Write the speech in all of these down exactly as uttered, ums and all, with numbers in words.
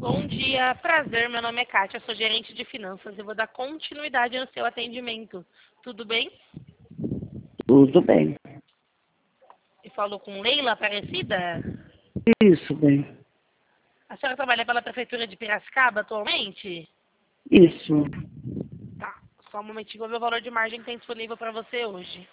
Bom dia, prazer. Meu nome é Kátia, sou gerente de finanças e vou dar continuidade no seu atendimento. Tudo bem? Tudo bem. E falou com Leila Aparecida? Isso, bem. A senhora trabalha pela Prefeitura de Piracicaba atualmente? Isso. Tá, só um momentinho, vou ver o valor de margem que tem disponível para você hoje.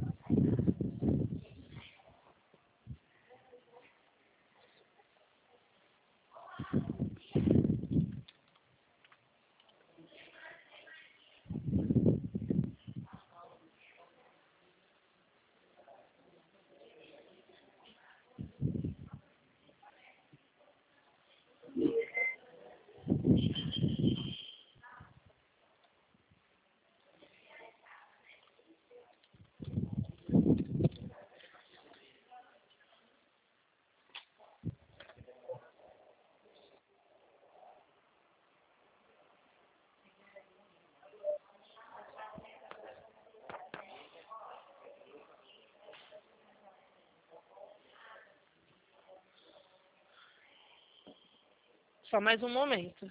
Só mais um momento.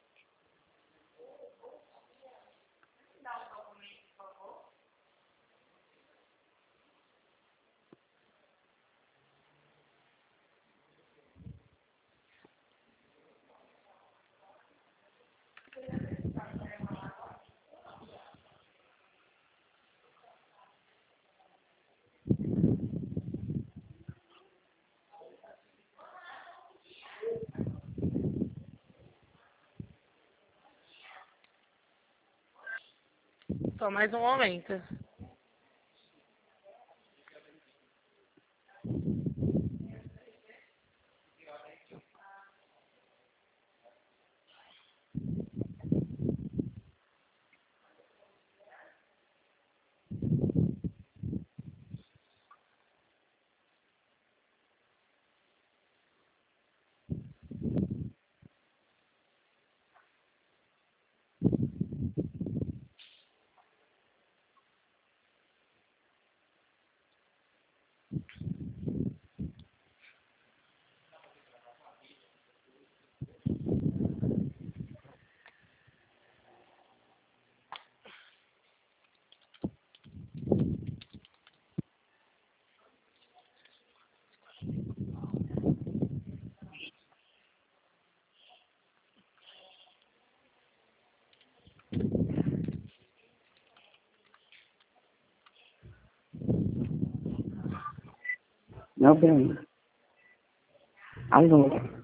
Só mais um momento. Meu bem. Alô.